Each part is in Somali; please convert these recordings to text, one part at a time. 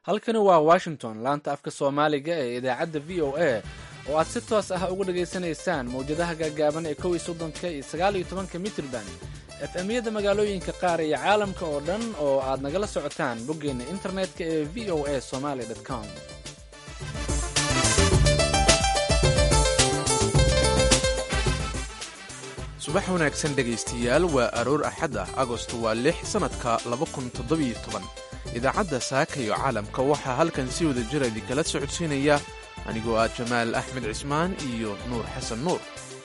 halkani waa washington, laanta afka soomaaliga ee idaacadda v o a oo aad si toos ah uga dhegaysanaysaan mawjadaha gaagaaban ee 11 iyo 19 mitrban fm-yada magaalooyinka qaar iyo caalamka oo dhan oo aad nagala socotaan boggeenna internetka ee v o a somaly.com. subax wanaagsan dhegaystayaal, waa aroor axad ah, agosto waa 6 sannadka 2017. idaacadda saaka iyo caalamka waxaa halkan si wada jira idinkala socodsiinaya anigoo ah jamaal axmed cismaan iyo nuur xasan nuur.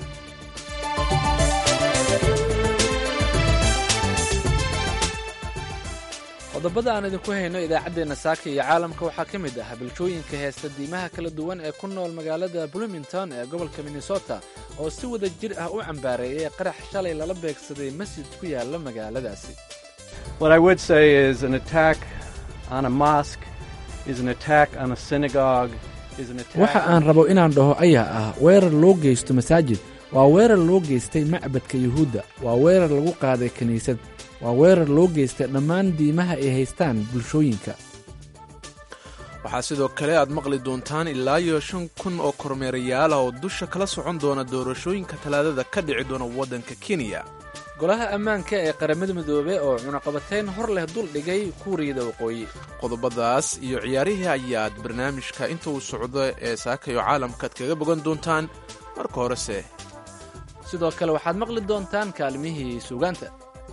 qodobada aan idinku hayno idaacaddeenna saaka iyo caalamka waxaa ka mid ah bulshooyinka heesta diimaha kala duwan ee ku nool magaalada bloomington ee gobolka minnesota oo si wada jir ah u cambaareeyay qarax shalay lala beegsaday masjid ku yaala magaaladaasi. What I would say is an attack on a mosque is an attack on a synagogue is an attack. Waxa aan rabo inaan dhaho ayaa ah weerar loo geysto masaajid waa weerar loo geystay macbadka yuhuudda, waa weerar lagu qaaday kiniisad, waa weerar loo geystay dhammaan diimaha ay haystaan bulshooyinka. waxaa sidoo kale aad maqli doontaan ilaa iyo 5,000 oo kormeerayaal ah oo dusha kala socon doona doorashooyinka talaadada ka dhici doona waddanka Kenya. golaha ammaanka ee qaramada midoobey oo cunaqabatayn hor leh dul dhigay kuuriyada waqooyi. qodobadaas iyo ciyaarihii ayaad barnaamijka inta uu socdo ee saakayo caalamkaad kaga bogan doontaan. marka horese sidoo kale waxaad maqli doontaan kaalmihii suugaanta.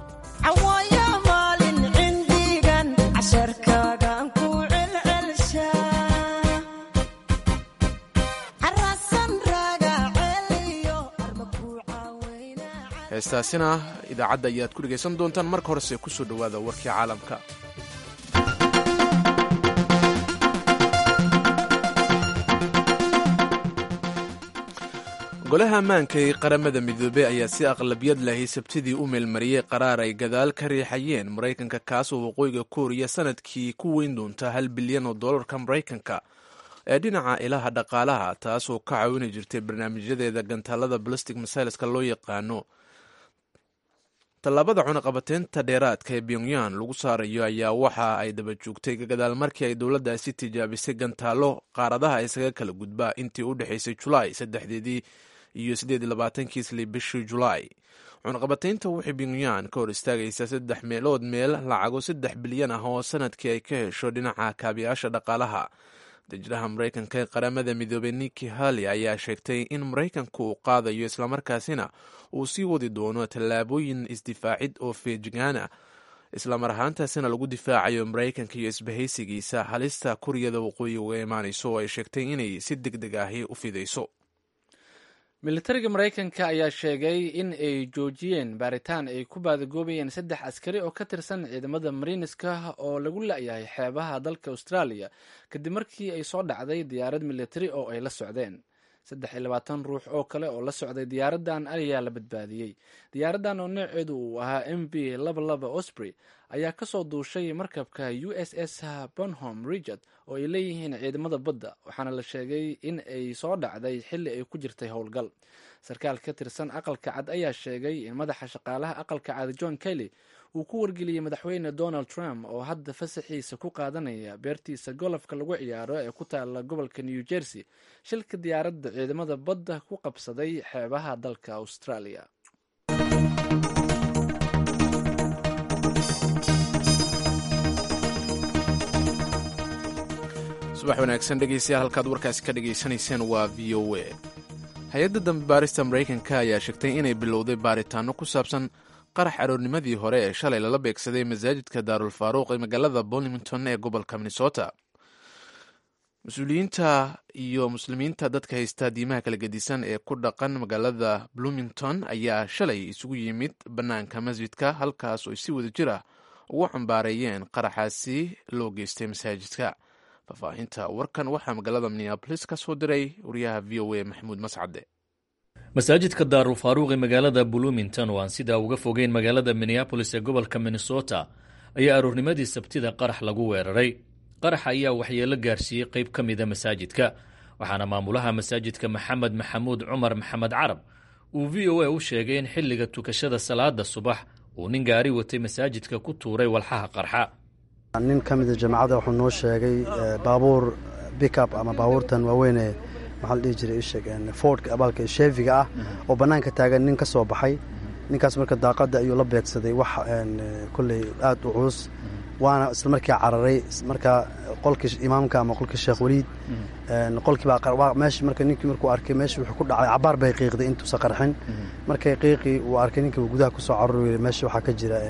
heestaasina idaacadda ayaad ku dhegaysan doontaan. marka horese ku soo dhowaada warkii caalamka. golaha ammaanka ee qaramada midoobey ayaa si aqlabiyad lahi sabtidii u meelmariyey qaraar ay gadaal ka riixayeen maraykanka, kaasoo waqooyiga kuuriya sanadkii ku weyn doonta $1 bilyan oo dollarka maraykanka ee dhinaca ilaha dhaqaalaha, taasoo ka caawini jirtay barnaamijyadeeda gantaalada ballistic missileska loo yaqaano. tallaabada cunaqabateynta dheeraadka ee Pyongyang lagu saarayo ayaa waxa ay daba joogtay gadaal markii ay dowladdaasi tijaabisay gantaalo qaaradaha isaga kala gudbaa intii u dhexaysay Julaay 3 iyo 28 bishii Julaay. cunaqabateynta waxay Pyongyang ka hor istaagaysaa 3 meelood meel lacago $3 bilyan ah oo sanadkii ay ka hesho dhinaca kaabiyaasha dhaqaalaha. dejiraha maraykanka ee qaramada midoobey Nikki Haley ayaa sheegtay in maraykanku uu qaadayo islamarkaasina uu sii wadi doono tallaabooyin isdifaacid oo feejigaana, islamar ahaantaasina lagu difaacayo maraykanka iyo isbahaysigiisa halista kuuriyada waqooyi uga imaanayso oo ay sheegtay inay si degdeg ahi u fidayso. militariga maraykanka ayaa sheegay in ay joojiyeen baaritaan ay ku baadagoobayeen 3 askari oo ka tirsan ciidamada mariiniska oo lagu la'yahay xeebaha dalka Australia kadib markii ay soo dhacday diyaarad militari oo ay la socdeen. 23 ruux oo kale oo la socday diyaaradan ayaa la badbaadiyey. diyaaradan oo nooceedu uu ahaa MV-22 Osprey ayaa ka soo duushay markabka USS Bonhomme Richard oo ay leeyihiin ciidamada badda, waxaana la sheegay in ay soo dhacday xilli ay ku jirtay howlgal. sarkaal ka tirsan aqalka cad ayaa sheegay in madaxa shaqaalaha aqalka cad John Kelly uu ku wargeliyey madaxweyne Donald Trump oo hadda fasaxiisa ku qaadanaya beertiisa golofka lagu ciyaaro ee ku taala gobolka New Jersey shilka diyaaradda ciidamada badda ku qabsaday xeebaha dalka Australia. subax wanaagsan dhegaystayaal, halkaad warkaasi ka dhegaysanayseen waa v o a. hay-adda dambe baarista maraykanka ayaa sheegtay inay bilowday baaritaano ku saabsan qarax aroornimadii hore ee shalay lala beegsaday masaajidka daarul faaruuq ee magaalada Bloomington ee gobolka Minnesota. mas-uuliyiinta iyo muslimiinta dadka haysta diimaha kala gedisan ee ku dhaqan magaalada Bloomington ayaa shalay isugu yimid bannaanka masjidka, halkaas oo si wada jir ah ugu cambaareeyeen qaraxaasi loo geystay masaajidka. faahfaahinta warkan waxaa magaalada Minneapolis ka soo diray wariyaha v o a Maxamuud Mascade. masaajidka daarul faaruuq ee magaalada Bloomington oo aan sidaa uga fogeyn magaalada Minneapolis ee gobolka Minnesota ayaa aroornimadii sabtida qarax lagu weeraray. qaraxa ayaa waxyeelo gaarsiiyey qayb ka mida masaajidka, waxaana maamulaha masaajidka Maxamed Maxamuud Cumar Maxamed Carab uu v o a u sheegay in xilliga tukashada salaada subax uu nin gaari watay masaajidka ku tuuray walxaha qarxa. nin ka mid ah jamacadda wuxuu noo sheegay baabuur pickup ama baabuurtan waaweyn ee maxaa la dhihi jiray isheg Fordka abaalka Chevyga ah oo banaanka taagan nin ka soo baxay ninkaas marka daaqada ayuu la beegsaday wax kulay aad u culus waana isla markii cararay marka qolkii imaamka ama qolkii Sheekh Waliid qolkii baa meeshii marka ninkii markuu arkay meeshii wuxuu ku dhacay cabaar bay qiiqday intuu saqarxin markay qiiqii uu arkay ninkii gudaha ku soo cararay meeshii waxa ka jira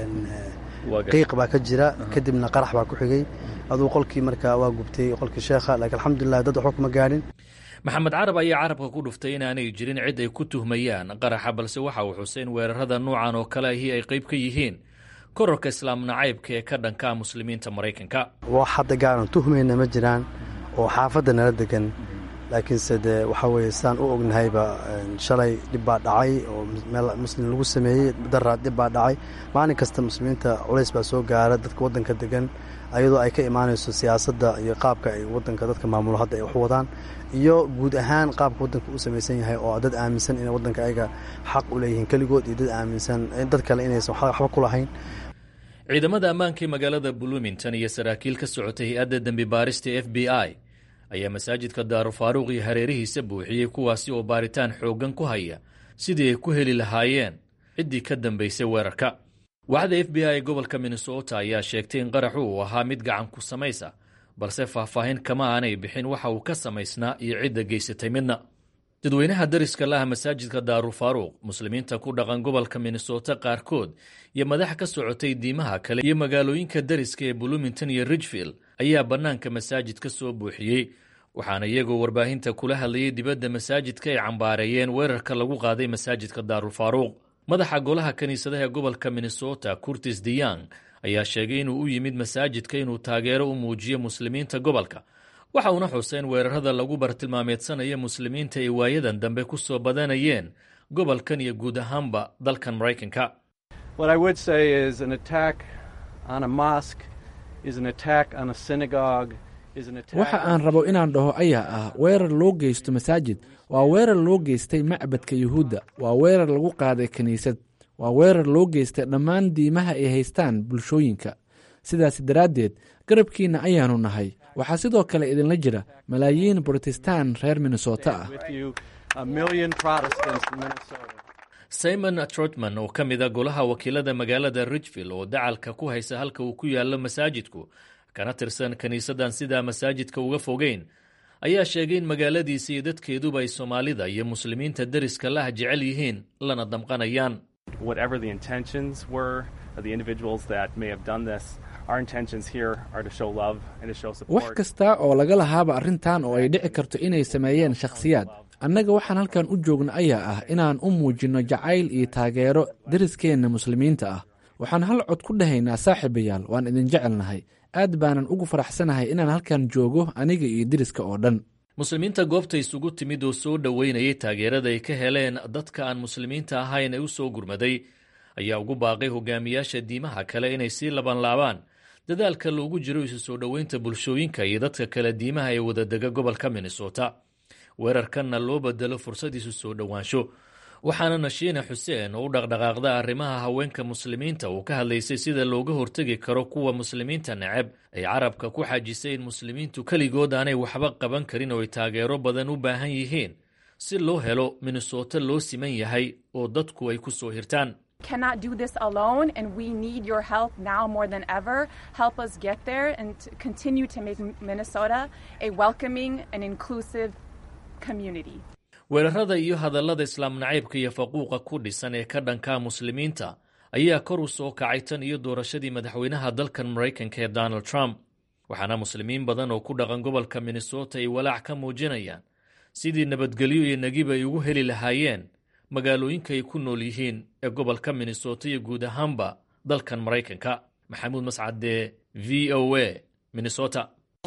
qiiq baa ka jira kadibna qarax baa ku xigay aduu qolkii marka waa gubtay qolkii sheekha laakiin alxamdulillah dad waxba kuma gaadhin maxamed carab ayaa carabka ku dhuftay inaanay jirin cid ay ku tuhmayaan qaraxa balse waxa uu xuseen weerarada noocan oo kale ahi ay qayb ka yihiin kororka islaam nacaybka ee ka dhanka muslimiinta Mareykanka wax hadda gaaran tuhmayna ma jiraan oo xaafadda nala degan laakiin sida waxa weeye saan u ognahayba shalay dib baa dhacay oo meel muslim lagu sameeyay daraad dib baa dhacay maalin kasta muslimiinta culays baa soo gaara dadka wadanka degan ayadoo ay ka imaanayso siyaasadda iyo qaabka ay wadanka dadka maamulo hadda ay wax wadaan iyo guud ahaan qaabka wadanka u samaysan yahay oo dad aaminsan in wadanka ayaga xaq u leeyihiin kaligood iyo dad aaminsan dad kale inaysan waxba ku lahayn ciidamada ammaanka ee magaalada Bloomington iyo saraakiil ka socotay hay'adda dambi baarista FBI ayaa masaajidka Daaru Faaruq iyo hareerihiisa buuxiyey kuwaasi oo baaritaan xoogan ku haya sidii ay ku heli lahaayeen ciddii ka dambaysay weerarka waaxda FBI gobolka Minnesota ayaa sheegtay in qaraxu uu ahaa mid gacan ku samaysa balse faahfaahin kama aanay bixin waxa uu ka samaysnaa iyo cidda geysatay midna dadweynaha dariska laha masaajidka Daaru Faaruq muslimiinta ku dhaqan gobolka Minnesota qaarkood iyo madax ka socotay diimaha kale iyo magaalooyinka dariska ee Bloomington iyo Ridgefield ayaa bannaanka masaajidka soo buuxiyey waxaana iyagoo warbaahinta kula hadlayay dibadda masaajidka ay cambaareeyeen weerarka lagu qaaday masaajidka Daaru Faaruq madaxa golaha kaniisadaha ee gobolka Minnesota Curtis DeYoung ayaa sheegay inuu u yimid masaajidka inuu taageero u muujiyo muslimiinta gobolka waxa uuna xuseen weerarada lagu bartilmaameedsanaya muslimiinta ay waayadan dambe ku soo badanayeen gobolkan iyo guud ahaanba dalkan Mareykanka. What I would say is an attack on a mosque is an attack on a synagogue. waxa aan rabo inaan dhaho ayaa ah weerar loo geysto masaajid waa weerar loo geystay macbadka yuhuudda waa weerar lagu qaaday kiniisad waa weerar loo geystay dhammaan diimaha ay haystaan bulshooyinka sidaas daraaddeed garabkiinna ayaanu nahay waxaa sidoo kale idinla jira malaayiin Protestant reer Minnesota ah Simon Trotman oo ka mid ah golaha wakiilada magaalada Ridgefield oo dacalka ku haysa halka uu ku yaalo masaajidku kana tirsan kaniisadan sida masaajidka uga fogeyn ayaa sheegay in magaaladiisa iyo dadkeeduba ay Soomaalida iyo muslimiinta dariska la jecel yihiin lana damqanayaan whatever the intentions were of the individuals that may have done this our intentions here are to show love and to show support wax kasta oo laga lahaaba arrintan oo ay dhici karto inay sameeyeen shakhsiyaad annaga waxaan halkan u joogna ayaa ah inaan u muujino jacayl iyo taageero dariskeenna muslimiinta ah waxaan hal cod ku dhahaynaa saaxiibayaal waan idin jecelnahay aad baanan ugu faraxsanahay inaan halkan joogo aniga iyo dariska oo dhan muslimiinta goobta isugu timid oo soo dhoweynayay taageerada ay ka heleen dadka aan muslimiinta ahayn ee u soo gurmaday ayaa ugu baaqay hogaamiyaasha diimaha kale inay sii labanlaabaan dadaalka loogu jiro isu soo dhoweynta bulshooyinka iyo dadka kale diimaha ee wadadega gobolka Minnesota weerarkanna loo bedelo fursad isu soo dhowaansho waxaana Nashiina Xuseen oo u dhaqdhaqaaqda arrimaha haweenka muslimiinta uu ka hadlaysay sida looga hortagi karo kuwa muslimiinta neceb ay carabka ku xajisay in muslimiintu kaligood aanay waxba qaban karin oo ay taageero badan u baahan yihiin si loo helo Minnesota loo siman yahay oo dadku ay ku soo hirtaan cannot do this alone and we need your help now more than ever. Help us get there and continue to make Minnesota a welcoming and inclusive community. weerarada iyo hadallada islaam nacaybka iyo faquuqa ku dhisan ee ka dhanka muslimiinta ayaa kor u soo kacay tan iyo doorashadii madaxweynaha dalkan Mareykanka ee Donald Trump waxaana muslimiin badan oo ku dhaqan gobolka Minnesota ay walaac ka muujinayaan sidii nabadgelyo iyo nagib ay ugu heli lahaayeen magaalooyinka ay ku nool yihiin ee gobolka Minnesota iyo guud ahaanba dalkan Mareykanka Maxamuud Mascade VOA Minnesota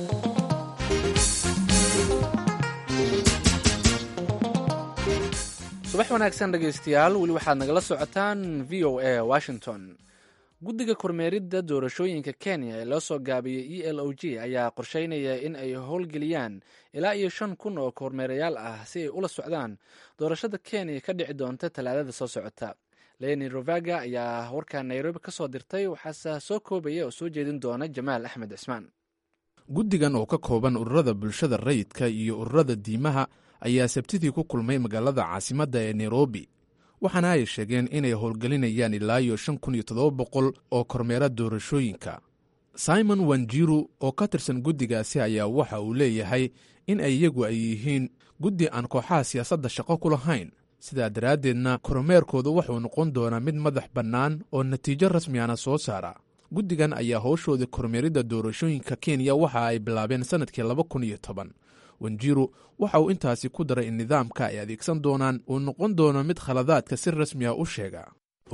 subax wanaagsan dhegaystayaal weli waxaad nagala socotaan VOA Washington guddiga kormeeridda doorashooyinka Kenya ee loo soo gaabiyey ELOG ayaa qorsheynaya in ay howlgeliyaan ilaa iyo 5,000 oo kormeerayaal ah si ay ula socdaan doorashada Kenya ka dhici doonta Talaadada soo socota leni rovaga ayaa warkaa nairobi ka soo dirtay, waxaase soo koobaya oo soo jeedin doona jamaal axmed cismaan. guddigan oo ka kooban ururada bulshada rayidka iyo ururada diimaha ayaa sabtidii ku kulmay magaalada caasimadda ee nairobi, waxaana ay sheegeen inay howlgelinayaan ilaa iyo 5,700 oo kormeera doorashooyinka. simon wanjiru oo ka tirsan guddigaasi ayaa waxa uu leeyahay in iyagu ay yihiin guddi aan kooxaha siyaasadda shaqo ku lahayn, sidaa daraaddeedna kormeerkoodu wuxuu noqon doonaa mid madax bannaan oo natiijo rasmiyana soo saara. guddigan ayaa howshooda kormeeridda doorashooyinka kenya waxa ay bilaabeen sannadkii 2010. wanjiru waxa uu intaasi ku daray in nidaamka ay adeegsan doonaan uu noqon doono mid khaladaadka si rasmiya u sheega.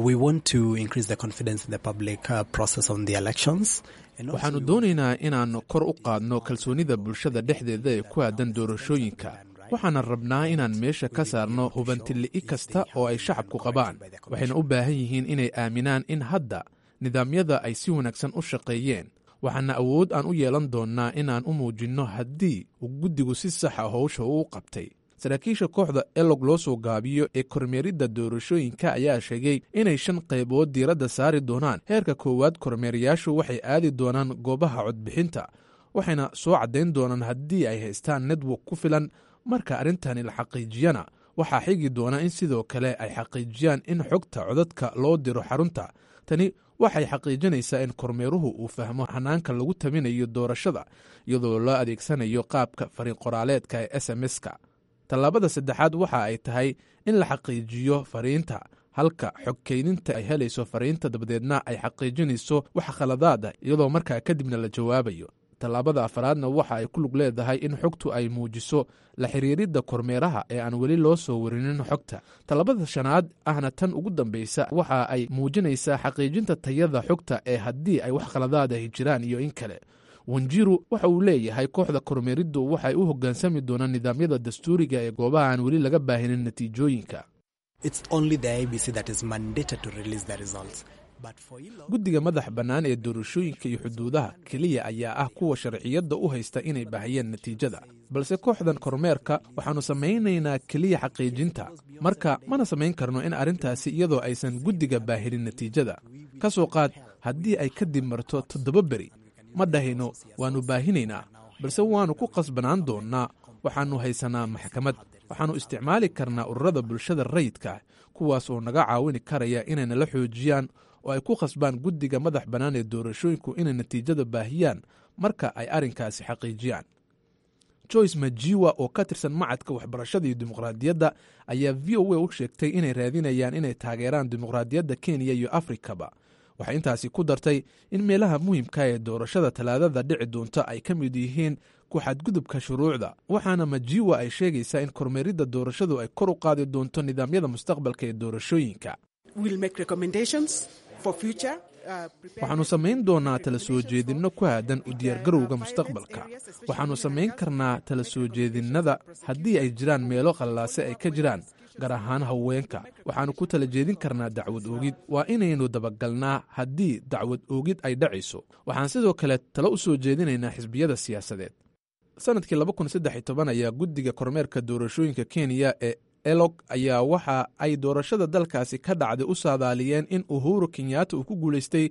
waxaannu doonaynaa inaannu kor u qaadno kalsoonida bulshada dhexdeeda ee ku aadan doorashooyinka. waxaana rabnaa inaan meesha ka saarno hubantili'i kasta oo ay shacabku qabaan. waxayna u baahan yihiin inay aaminaan in hadda nidaamyada ay si wanaagsan u shaqeeyeen. waxaana awood aan u yeelan doonnaa inaan u muujinno haddii uu guddigu si saxa howsha uu qabtay. saraakiisha kooxda elog loo soo gaabiyo ee kormeeridda doorashooyinka ayaa sheegay inay 5 qaybood diiradda saari doonaan. heerka koowaad, kormeerayaashu waxay aadi doonaan goobaha codbixinta, waxayna soo caddayn doonaan haddii ay haystaan network ku filan. marka arrintani la xaqiijiyana waxaa xigi doona in sidoo kale ay xaqiijiyaan in xogta codadka loo diro xarunta. tani waxay xaqiijinaysaa in kormeeruhu uu fahmo hanaanka lagu taminayo doorashada iyadoo loo adeegsanayo qaabka fariin qoraaleedka ee SMS-ka. tallaabada saddexaad waxa ay tahay in la xaqiijiyo fariinta, halka xog keydinta ay helayso fariinta dabadeedna ay xaqiijinayso wax khaladaada iyadoo markaa kadibna la jawaabayo. tallaabada afaraadna waxa ay ku lug leedahay in xogtu ay muujiso la xiriiridda kormeeraha ee aan weli loo soo warinin xogta. tallaabada shanaad ahna tan ugu dambaysa waxa ay muujinaysaa xaqiijinta tayada xogta ee haddii ay wax khaladaad ahi jiraan iyo in kale. wanjiru waxa uu leeyahay kooxda kormeeriddu waxay u hoggaansami doonaan nidaamyada dastuuriga ee goobaha aan weli laga baahinin natiijooyinka. guddiga madax bannaan ee doorashooyinka iyo xuduudaha keliya ayaa ah kuwa sharciyadda u haysta inay baahiyeen natiijada, balse kooxdan kormeerka waxaannu samaynaynaa keliya xaqiijinta. marka mana samayn karno in arrintaasi iyadoo aysan guddiga baahinin natiijada. ka soo qaad haddii ay kadib marto 7 beri, ma dhahayno waannu baahinaynaa, balse waannu ku qasbanaan doonnaa. waxaannu haysanaa maxkamad, waxaannu isticmaali karnaa ururada bulshada rayidka, kuwaas oo naga caawini karaya inayna la xoojiyaan oo ay ku khasbaan guddiga madax bannaan ee doorashooyinku inay natiijada baahiyaan marka ay arrinkaasi xaqiijiyaan. joyce majiwa oo ka tirsan macadka waxbarashada iyo dimuqraadiyadda ayaa v o a u sheegtay inay raadinayaan inay taageeraan dimuqraadiyadda kenya iyo afrikaba. waxay intaasi ku dartay in meelaha muhiimka ee doorashada talaadada dhici doonta ay ka mid yihiin ku xadgudubka shuruucda. waxaana majiwa ay sheegaysaa in kormeeridda doorashadu ay kor u qaadi doonto nidaamyada mustaqbalka ee doorashooyinka. waxaannu samayn doonaa tala soo jeedinno ku aadan u diyaargarowga mustaqbalka. waxaannu samayn karnaa tala soo jeedinnada haddii ay jiraan meelo qallaase ay ka jiraan, gaar ahaan haweenka. waxaannu ku tala jeedin karnaa dacwad oogid. waa inaynu dabagalnaa haddii dacwad oogid ay dhacayso. waxaan sidoo kale talo u soo jeedinaynaa xisbiyada siyaasadeed. sannadkii 2013 ayaa guddiga kormeerka doorashooyinka kenya ee elog ayaa waxa ay doorashada dalkaasi ka dhacday u saadaaliyeen in uhuru kenyatta uu ku guulaystay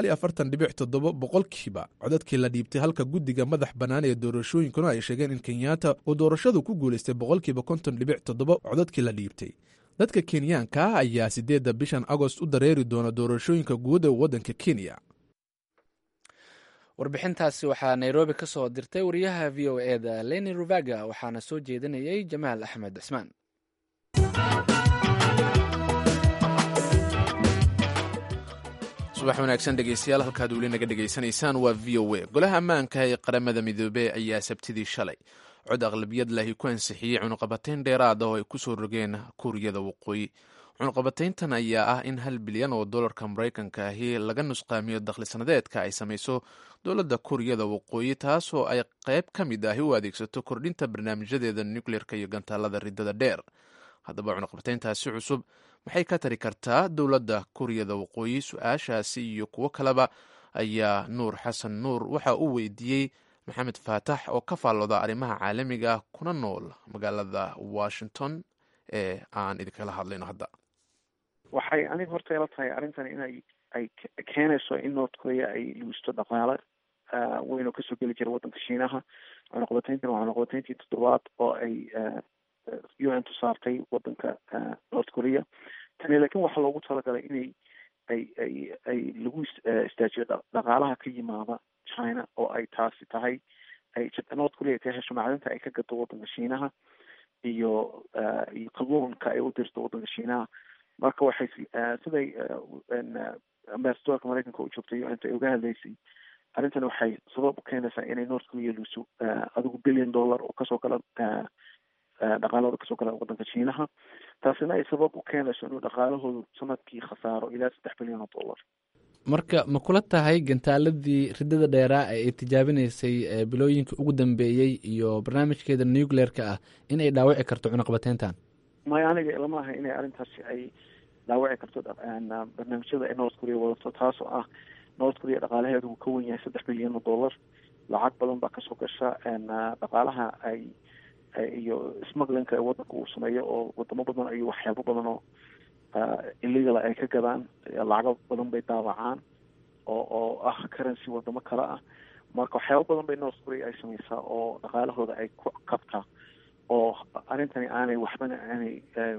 49.7% codadkii la dhiibtay, halka guddiga madax bannaan ee doorashooyinkuna ay sheegeen in kenyatta uu doorashadu ku guulaystay 50.7% codadkii la dhiibtay. dadka kenyaanka ah ayaa 8 bishan agost u dareeri doona doorashooyinka guud ee waddanka kenya. warbixintaasi waxaa nairobi ka soo dirtay wariyaha v o eda leni ruvaga, waxaana soo jeedinayay jamaal axmed cismaan. subax wanaagsan dhegeystayaal, halkaad weli naga dhegaysanaysaan waa v o a. golaha ammaanka ee qaramada midoobey ayaa sabtidii shalay cod aqlabiyad lahi ku ansixiyey cunuqabatayn dheeraad ah oo ay ku soo rogeen kuuriyada waqooyi. cunuqabatayntan ayaa ah in $1 bilyan oo dollarka maraykanka ahi laga nusqaamiyo dakhli sanadeedka ay samayso dowladda kuuriyada waqooyi, taasoo ay qayb ka mid ahi u adeegsato kordhinta barnaamijyadeeda nukleerka iyo gantaalada riddada dheer. haddaba cunuqabatayntaasi cusub maxay ka tari kartaa dowladda kuuriyada waqooyi? su-aashaasi iyo kuwo kaleba ayaa nuur xasan nuur waxa uu weydiiyey maxamed faatax oo ka faallooda arrimaha caalamiga kuna nool magaalada washington ee aan idinkala hadlayno hadda. waxay aniga horta ila tahay arrintan inay keenayso in North Korea ay luusto dhaqaale weyn oo kasoo geli jira waddanka Shiinaha. Cunaqabatayntan waa cunaqabatayntii toddobaad oo ay UN saartay waddanka North Korea. Tani laakiin waxaa loogu talagalay inay ay lagu istaajiyo dhaqaalaha ka yimaada China, oo ay taasi tahay ay North Korea ka hesho macdanta ay ka gato waddanka Shiinaha iyo kalluunka ay u dirto waddanka Shiinaha. Marka waxay siday ambassadorka Maraykanka u joogtay inta ay uga hadlaysay arrintan waxay sabab u keenaysaa inay North Korea luuso adigu $1 billion oo kasoo gala dhaqaalahooda kasoo gala waddanka Shiinaha. taasina ay sabab u keenayso inuu dhaqaalahoodu sanadkii khasaaro ilaa $3 bilyan. marka ma kula tahay gantaaladii ridada dheeraa ee ay tijaabinaysay bilooyinka ugu dambeeyey iyo barnaamijkeeda nuclear-ka ah in ay dhaawici karto cunaqabateyntan? maya, aniga lama aha inay arrintaasi ay dhaawici karto barnaamijyada ay North Korea wadato, taasoo ah North Korea dhaqaalaheedu uu ka wen yahay $3 bilyan. lacag badan baa kasoo gasha dhaqaalaha ay iyo smugglinka waddanka uu sameeyo, oo wadamo badan iyo waxyaabo badan oo illegal ay ka gadaan. lacago badan bay daawacaan oo ah currency wadamo kale ah. marka waxyaabo badan bay North Korea ay sameysaa oo dhaqaalahooda ay ku kabtaa, oo arrintani aanay waxbana aanay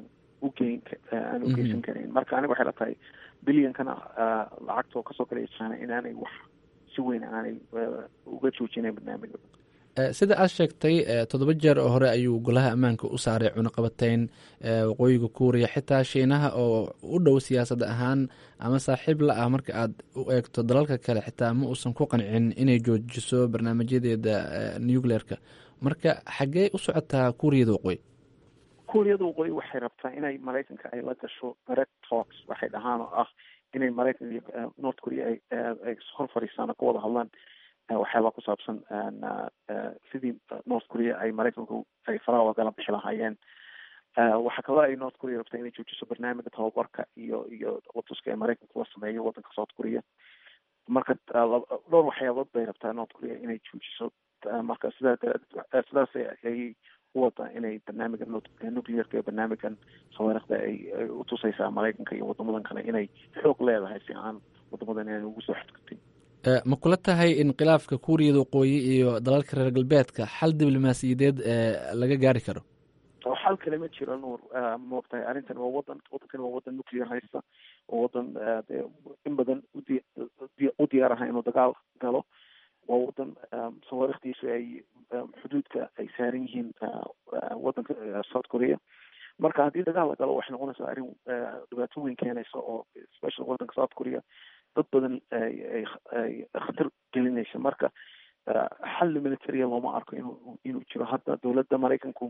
aan u geysan karin. marka aniga waxay la tahay bilyankana lacagta oo kasoo galaya China inaanay wax si weyn aanay uga joojinayn barnaamijka. sida aad sheegtay 7 jeer oo hore ayuu golaha ammaanka u saaray cunaqabateyn waqooyiga Kuuriya. xitaa Shiinaha oo u dhow siyaasad ahaan ama saaxiib la ah marka aad u eegto dalalka kale, xitaa ma uusan ku qancin inay joojiso barnaamijyadeeda nuclear-ka. marka xaggee u socotaa Kuuriyada Waqooyi? Kuuriyada Waqooyi waxay rabtaa inay Maraykanka ay la gasho direct talks, waxay dhahaan oo ah inay Maraykan iyo North Korea ay hor fadhiistaan oo ka wada hadlaan waxyaaba ku saabsan sidii North Korea ay Maraykanku ay faraha wagala bixi lahaayeen. waxaa kaloo ay North Korea rabtaa inay joojiso barnaamijka tababarka iyo watuska ee Maraykanku la sameeyo waddanka South Korea. marka dhowr waxyaabood bay rabtaa North Korea inay joojiso. marka sidaas ay u wadaa inay barnaamijka nuclear-ka ee barnaamijkan sawaariikhda ay u tusaysaa Maraykanka iyo wadamadan kale inay xoog leedahay si aan wadamadan inay ugu soo xadgudbin. ma kula tahay in khilaafka Kuuriyada Waqooyi iyo dalalka reer galbeedka xal diblomaasiyadeed laga gaari karo? xal kale ma jiro nuur. maogtahay arrintan waa waddankan waa waddan nuclear haysta, oo waddan in badan u diyaar aha inuu dagaal galo. waa waddan sawaariikhdiisu ay xuduudka ay saaran yihiin waddanka South Korea. marka haddii dagaal la galo waxay noqonaysaa arrin dhibaato weyn keenaysa, oo especially waddanka South Korea dad badan ay khatar gelinaysa. marka xal militaria looma arko inuu jiro hadda. dowladda Maraykanku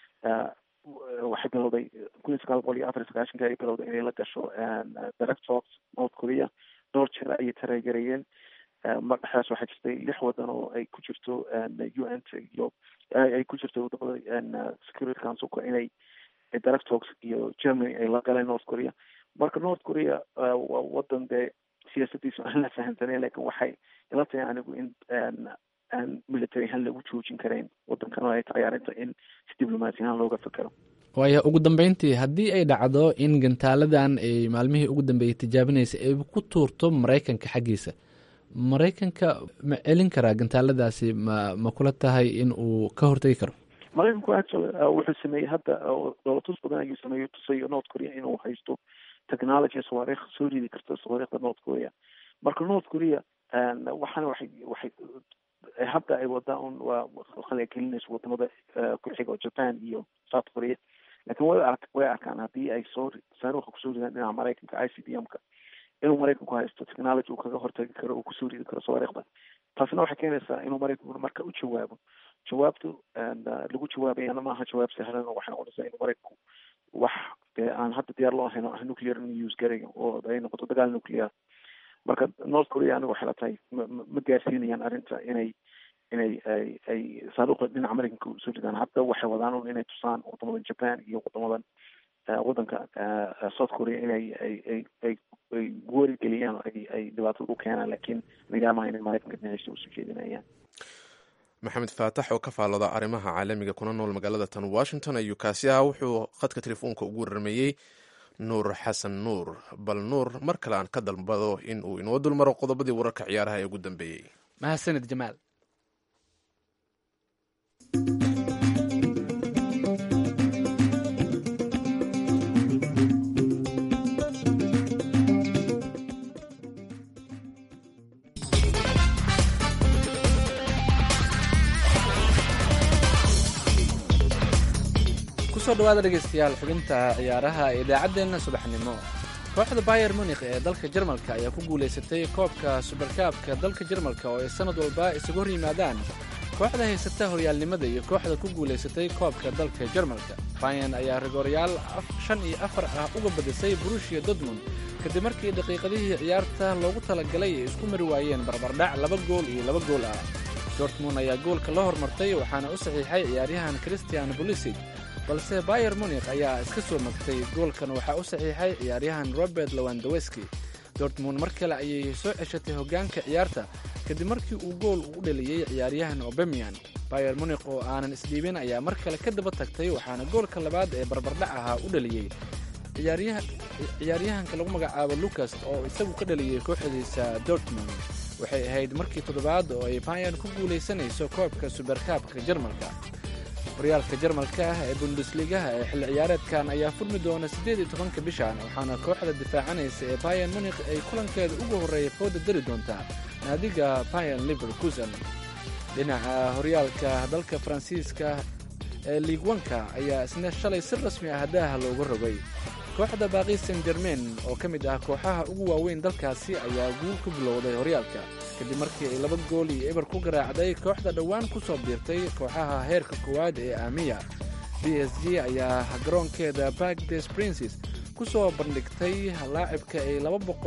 waxay bilowday 1994 ay bilowday inay la gasho direct talks North Korea. dhowr jeer ayay taageerayeen. dhexdaas waxaa jirtay 6 waddan oo ay ku jirto UN iyo ay ku jirto wadamada Security Council-ka inay direct talks iyo Germany ay la galeen North Korea. marka North Korea waa waddan dee siyaasadiisu aan la fahamsanayn, laakiin waxay ila tahay anigu in aan military ahaan lagu joojin karayn waddankan, oo ay tahay arrinta in si diblomaasi ahaan looga fekero. waayo ugu dambeyntii, haddii ay dhacdo in gantaaladan ay maalmihii ugu dambeeyey tijaabinaysa ay ku tuurto Maraykanka xaggiisa, Maraykanka ma celin karaa gantaaladaasi? ma kula tahay in uu ka hortagi karo? Maraykanku actually wuxuu sameeyey hadda dowlatus badan ayuu sameeyey tusayo North Korea inuu haysto technology sawaariikh soo ridi karta sawaariikhda North Korea. marka North Korea waxaana waxay hadda ay wadaan waa khalay gelinayso wadamada ku xiga oo Japan iyo South Korea. laakiin way arkaan haddii ay saaruuqa kusoo ridaan dhinaca Maraykanka ICBM-ka inuu Maraykanku haysto technology uu kaga hortagi karo uu kusoo ridi karo sawaariikhda. taasina waxay keenaysaa inuu Maraykanku marka u jawaabo. jawaabtu lagu jawaabayana maaha jawaab sahlan, oo waxay noqonaysaa inuu Maraykanku wax aan hadda diyaar loo ahayn oo nuclear use garayo oo ay noqoto dagaal nuclear. marka North Korea aniga waxay la tahay ma gaarsiinayaan arrinta inay ay saaruuqa dhinaca Maraykanka usoo ridaan. hadda waxay wadaan inay tusaan wadamadan Japan iyo waddanka South Korea inay wargeliyaan ay dhibaatada u keenaan, laakiin nidaamaha inay Maraykanka dhinaciisa usoo jeedinayaan. maxamed faatax oo ka faallooda arrimaha caalamiga kuna nool magaalada tan Washington ayuu kaasi ah. wuxuu khadka telefoonka ugu warrameeyey nuur xasan nuur. bal nuur, mar kale aan ka dalbado in uu inoo dulmaro qodobadii wararka ciyaaraha ee ugu dambeeyey. mahadsanid jamaal. kusoo dhawaada dhegaystayaal xubinta ciyaaraha ee idaacaddeenna subaxnimo. kooxda bayer munikh ee dalka jarmalka ayaa ku guulaysatay koobka subarkaabka dalka jarmalka oo ay sannad walba isugu hor yimaadaan kooxda haysata horyaalnimada iyo kooxda ku guulaysatay koobka dalka jarmalka. bayan ayaa rigooryaal 5-4 ah uga badisay Borussia Dortmund kadib markii daqiiqadihii ciyaarta loogu talagalay ay isku mari waayeen barbardhac 2 gool ah. Dortmund ayaa goolka la hormartay waxaana u saxiixay ciyaaryahan Christian Pulisic, balse bayer munikh ayaa iska soo magtay. goolkan waxaa u saxiixay ciyaaryahan Robert Lewandowski. Dortmund mar kale ayay soo ceshatay hoggaanka ciyaarta kadib markii uu gool u dhaliyey ciyaaryahan Aubameyang. bayer munikh oo aanan isdhiibin ayaa mar kale ka daba tagtay waxaana goolka labaad ee barbardhac ahaa u dhaliyey ciyaaryahanka lagu magacaabo Lucas oo isagu ka dhaliyey kooxdiisa Dortmund. waxay ahayd markii toddobaad oo ay bayan ku guulaysanayso koobka subarkaabka jarmalka. horyaalka jarmalka ah ee bundesligaha ee xilli ciyaareedkan ayaa furmi doona 18 bishan, waxaana kooxda difaacanaysa ee bayer munikh ay kulankeeda ugu horreeya fooda dari doontaa naadiga bayer leverkusen. dhinaca horyaalka dalka faransiiska ee ligue 1-ka ayaa isna shalay si rasmi ah daaha looga rogay. kooxda Paris Saint-Germain oo ka mid ah kooxaha ugu waaweyn dalkaasi ayaa guul ku bilowday horyaalka kadib markii ay 2-0 ku garaacday kooxda dhowaan ku soo biirtay kooxaha heerka koowaad ee Amiya. PSG ayaa garoonkeeda Parc des Princes ku soo bandhigtay laacibka ay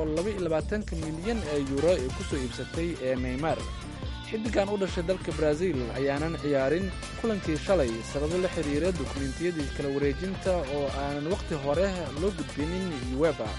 222 milyan ee euro ay ku soo iibsatay ee Neymar. xiddigan u dhashay dalka Brazil ayaanan ciyaarin kulankii shalay sababo la xiriira dukumentiyadii kala wareejinta oo aanan waqti hore loo gudbinin UEFA.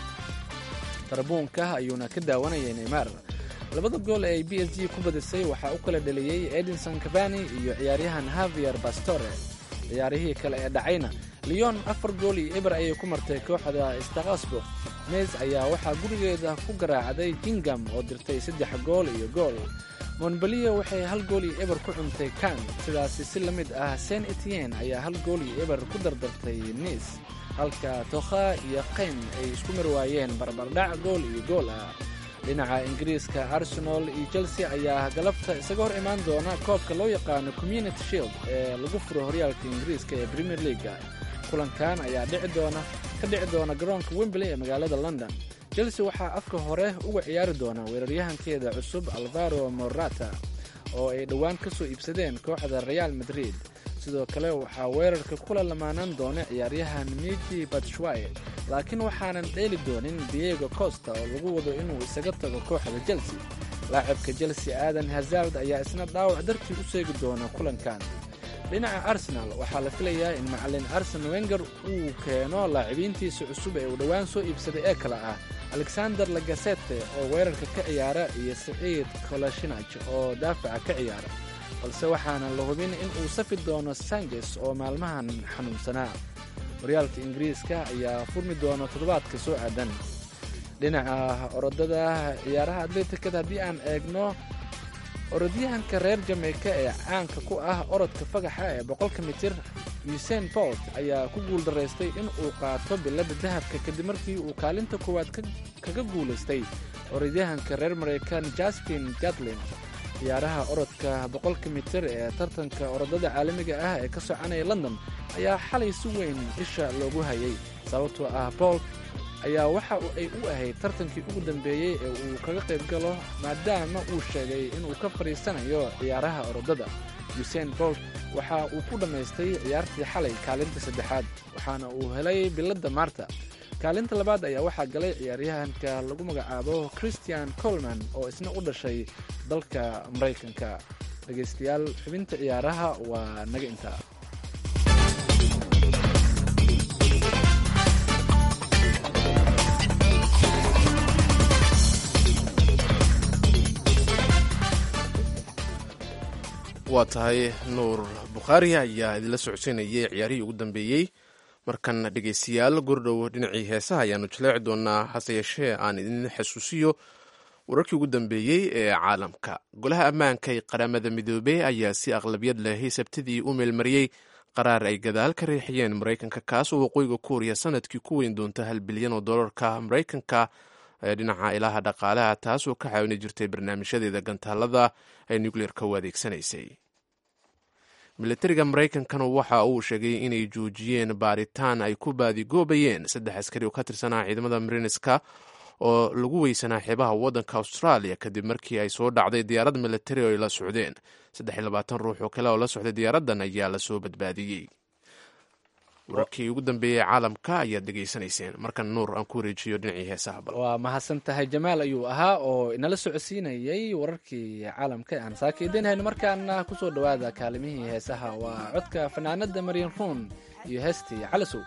tarbuunka ayuuna ka daawanayay Neymar. labada gool ee ay PSG ku badisay waxaa u kala dhaliyey Edinson Cavani iyo ciyaaryahan Javier Pastore. ciyaarihii kale ee dhacayna Lyon 4-0 ayay ku martay kooxda Strasbourg. Metz ayaa waxaa gurigeeda ku garaacday Gingham oo dirtay 3 gool iyo gool. Montpellier waxay 1-0 ku cuntay Caen. sidaasi si la mid ah Saint-Etienne ayaa 1-0 ku dardartay Nice, halka Tokha iyo Caen ay isku mar waayeen barbardhac gool iyo gool ah. dhinaca Ingiriiska, Arsenal iyo Chelsea ayaa galabta isaga hor imaan doona koobka loo yaqaano Community Shield ee lagu furo horyaalka Ingiriiska ee Premier League. kulankan ayaa ka dhici doona garoonka Wembley ee magaalada London. Chelsea waxaa afka hore uga ciyaari doona weeraryahankeeda cusub Alvaro Morata oo ay dhowaan ka soo iibsadeen kooxda Real Madrid. sidoo kale waxaa weerarka kula lamaanaan doona ciyaaryahan Michy Batshuayi, laakiin waxaanan dheeli doonin Diego Costa oo lagu wado inuu isaga tago kooxda Chelsea. laacibka Chelsea Eden Hazard ayaa isna dhaawac dartii u seegi doona kulankan. dhinaca Arsenal waxaa la filayaa in macallin Arsene Wenger uu keeno laacibiintiisa cusub ee uu dhowaan soo iibsaday ee kala ah Alexander Lacazette oo weerarka ka ciyaara iyo Saïd Kolasinac oo daafaca ka ciyaara, balse waxaana la hubin in uu safi doono Sanchez oo maalmahan xanuunsanaa. horyaalka Ingiriiska ayaa furmi doona toddobaadka soo aadan. dhinaca orodada ciyaaraha atletikada haddii aan eegno, orodyahanka reer Jamaica ee caanka ku ah orodka fagaxa ee 100 mitir Usain Bolt ayaa ku guuldaraystay in uu qaato bilada dahabka kadib markii uu kaalinta koowaad kaga guulaystay orodyahanka reer Mareykan Justin Gatlin. ciyaaraha orodka 100 mitir ee tartanka orodada caalamiga ah ee ka soconaya London ayaa xalay si weyn isha loogu hayay sababtoo ah Bolt ayaa waxa ay u ahayd tartankii ugu dambeeyey ee uu kaga qayb galo maadaama uu sheegay inuu ka fariisanayo ciyaaraha orodada. Usain Bolt waxa uu ku dhammaystay ciyaartii xalay kaalinta 3aad waxaana uu helay bilada Maarta. kaalinta labaad ayaa waxaa galay ciyaaryahanka lagu magacaabo Christian Coleman oo isna u dhashay dalka Mareykanka. dhegaystayaal, xubinta ciyaaraha waa naga intaa. waa tahay nuur bukhaari ayaa idinla socodsiinayay ciyaarihii ugu dambeeyey. markan dhegeystayaal gordhow dhinacii heesaha ayaanu jaleeci doonaa hase yeeshee aan idin xasuusiyo wararkii ugu dambeeyey ee caalamka. golaha ammaanka ee qaramada midoobey ayaa si aqlabiyad leh sabtidii u meelmariyey qaraar ay gadaal ka riixiyeen maraykanka kaasoo waqooyiga kuuriya sanadkii ku weyn doonta $1 bilyan oo dolarka maraykanka ee dhinaca ilaha dhaqaalaha, taasoo ka caawini jirtay barnaamijyadeeda gantaalada ee nucleerka u adeegsanaysay. militariga maraykankana waxa uu sheegay inay joojiyeen baaritaan ay ku baadigoobayeen 3 askari oo ka tirsanaa ciidamada mariniska oo lagu weysanaa xeebaha waddanka australia kadib markii ay soo dhacday diyaarad militari oo ay la socdeen. 23 ruux oo kale oo la socday diyaaraddan ayaa la soo badbaadiyey. wararkii ugu dambeeyey caalamka ayaad dhegaysanayseen. markan nuur aan ku wareejiyo dhinacii heesaha bal. waa mahadsan tahay jamaal ayuu ahaa oo inala socodsiinayay wararkii caalamka aan saaka idinhayno. markaana kusoo dhawaada kaalimihii heesaha. waa codka fanaanada maryan ruun iyo heestii calasow.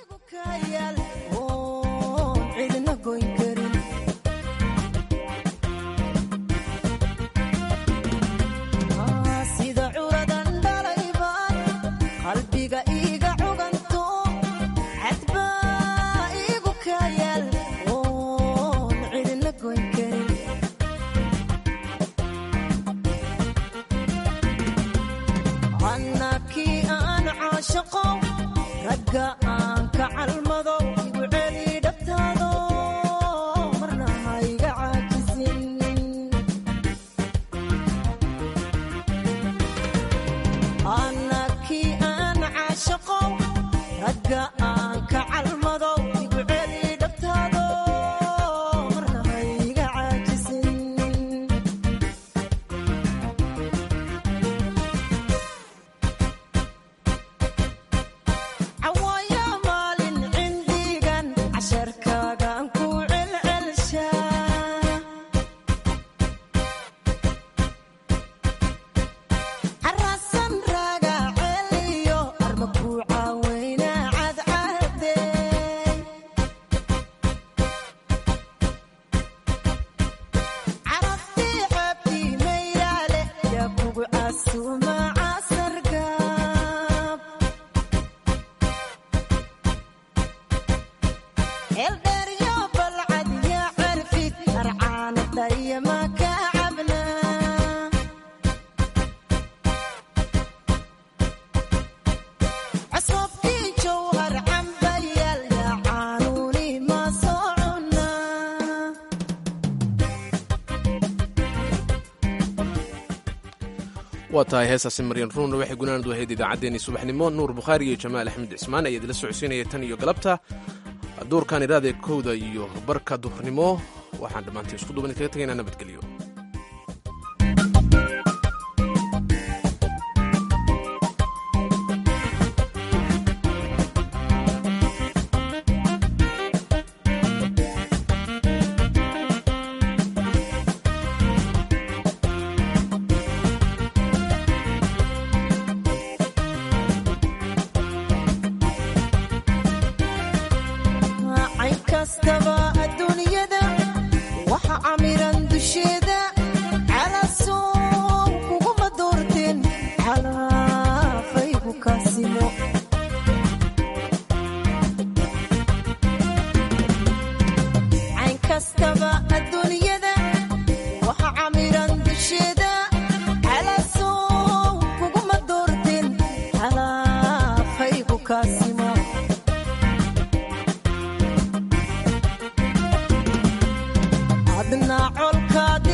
waa tahay heesaasi maryan ruun waxay gunaanad wahayd idaacaddeenii subaxnimo. nuur bukhaari iyo jamaal axmed cismaan ayaa idila socodsiinaya tan iyo galabta duurkan iraade 1:00 iyo barka duhurnimo. waxaan dhammaantii isku duuban kaga tegaynaa nabadgelyo. adna colka